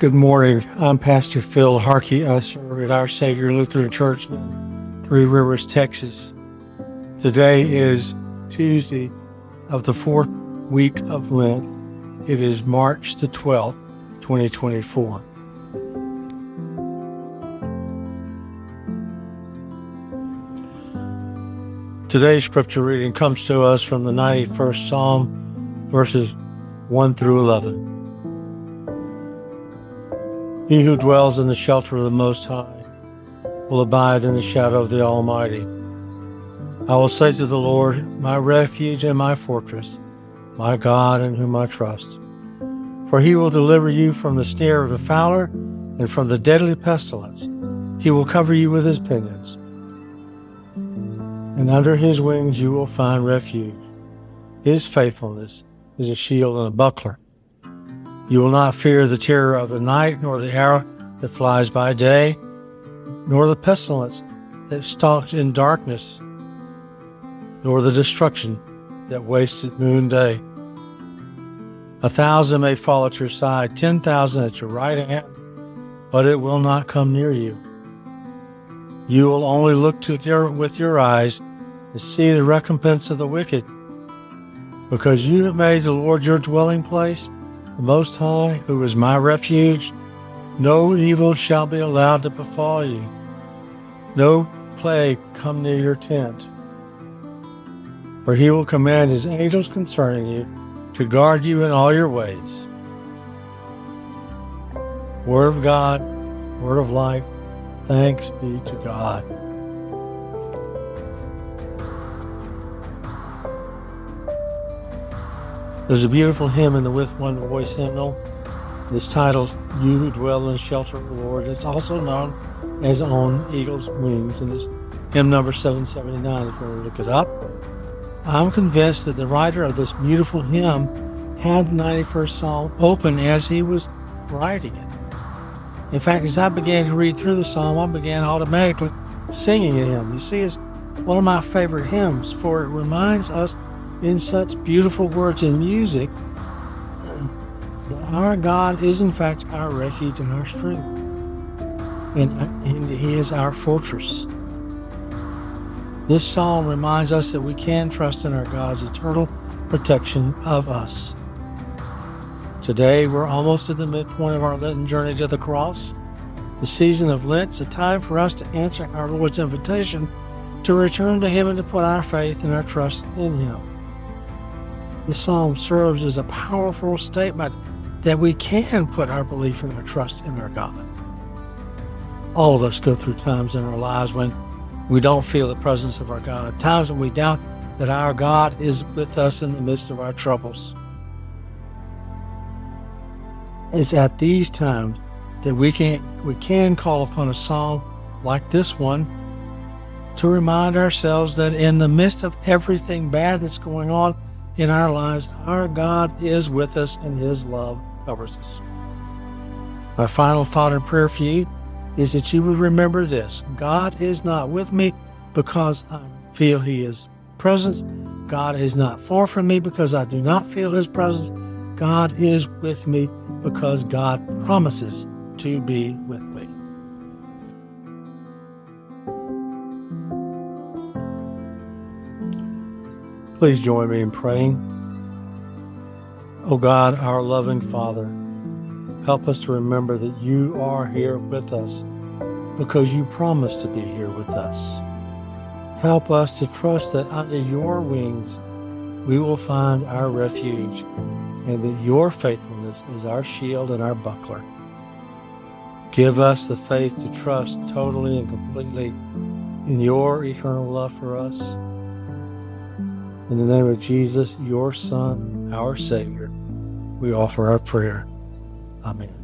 Good morning. I'm Pastor Phil Harkey. I serve at Our Savior Lutheran Church in Three Rivers, Texas. Today is Tuesday of the fourth week of Lent. It is March the 12th, 2024. Today's scripture reading comes to us from the 91st Psalm, verses 1 through 11. He who dwells in the shelter of the Most High will abide in the shadow of the Almighty. I will say to the Lord, my refuge and my fortress, my God in whom I trust. For he will deliver you from the snare of the fowler and from the deadly pestilence. He will cover you with his pinions, and under his wings you will find refuge. His faithfulness is a shield and a buckler. You will not fear the terror of the night, nor the arrow that flies by day, nor the pestilence that stalks in darkness, nor the destruction that wastes at noonday. 1,000 may fall at your side, 10,000 at your right hand, but it will not come near you. You will only look with your eyes to see the recompense of the wicked, because you have made the Lord your dwelling place, the Most High, who is my refuge. No evil shall be allowed to befall you. No plague come near your tent. For he will command his angels concerning you to guard you in all your ways. Word of God, word of life, thanks be to God. There's a beautiful hymn in the With One Voice hymnal. It's titled, You Who Dwell in the Shelter of the Lord. It's also known as On Eagle's Wings, and it's hymn number 779 if you want to look it up. I'm convinced that the writer of this beautiful hymn had the 91st Psalm open as he was writing it. In fact, as I began to read through the psalm, I began automatically singing a hymn. You see, it's one of my favorite hymns, for it reminds us in such beautiful words and music that our God is in fact our refuge and our strength, and he is our fortress. This psalm reminds us that we can trust in our God's eternal protection of us. Today we're almost at the midpoint of our Lenten journey to the cross. The season of Lent is a time for us to answer our Lord's invitation to return to him and to put our faith and our trust in him. The psalm serves as a powerful statement that we can put our belief and our trust in our God. All of us go through times in our lives when we don't feel the presence of our God, times when we doubt that our God is with us in the midst of our troubles. It's at these times that we can call upon a psalm like this one to remind ourselves that in the midst of everything bad that's going on in our lives, our God is with us and his love covers us. My final thought and prayer for you is that you would remember this. God is not with me because I feel his presence. God is not far from me because I do not feel his presence. God is with me because God promises to be with me. Please join me in praying. Oh God, our loving Father, help us to remember that you are here with us because you promised to be here with us. Help us to trust that under your wings we will find our refuge and that your faithfulness is our shield and our buckler. Give us the faith to trust totally and completely in your eternal love for us. In the name of Jesus, your Son, our Savior, we offer our prayer. Amen.